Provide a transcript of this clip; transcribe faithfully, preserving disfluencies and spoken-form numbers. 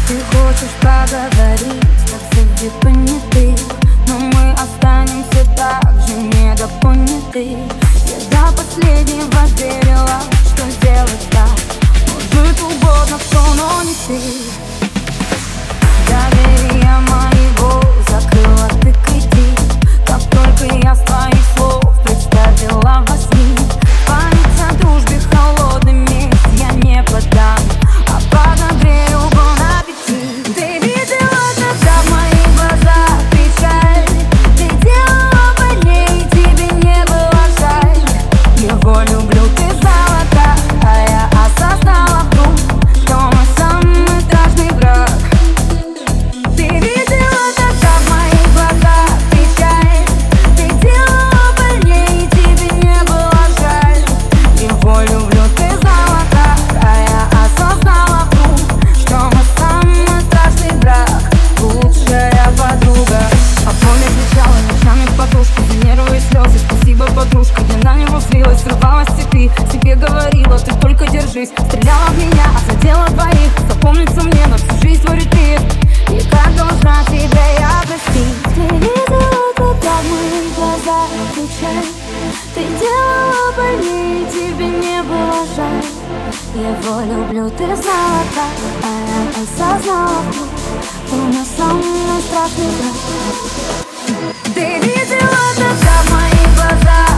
Ты хочешь поговорить, как среди понятых, но мы останемся так же недопоняты. Я до последнего верила, что сделать так может угодно кто, но не ты. Доверие моего закрыла ты кредит, как только я с твоих слов представила во сне. Память о дружбе холодный месть я не подам, а подогрею бон аппетит. Ты видела, когда в моих глазах печаль, ты делала больнее, тебе не было жаль. Его люблю, ты золота, а я осознала вдруг, что мой самый страшный враг. Ты видела, когда в моих глазах печаль, ты делала больнее, тебе не было жаль. Его люблю, ты золота, а я осознала вдруг, что мой самый страшный враг, лучшая подруга. А помню, кричала ночами в подушку, за нервы и слезы, спасибо, подружка. Я на него слилась, срывалась с цепи, себе говорила, ты только держись. Стреляла в меня, а задела двоих, запомнится мне на всю жизнь твой репит. И как должна тебя я простить. Ты видела, когда в моих глазах печаль, ты делала больнее, тебе не было жаль. Его люблю, ты знала так, а я осознала вдруг, ты мой самый страшный враг. Ты видела, когда в моих глазах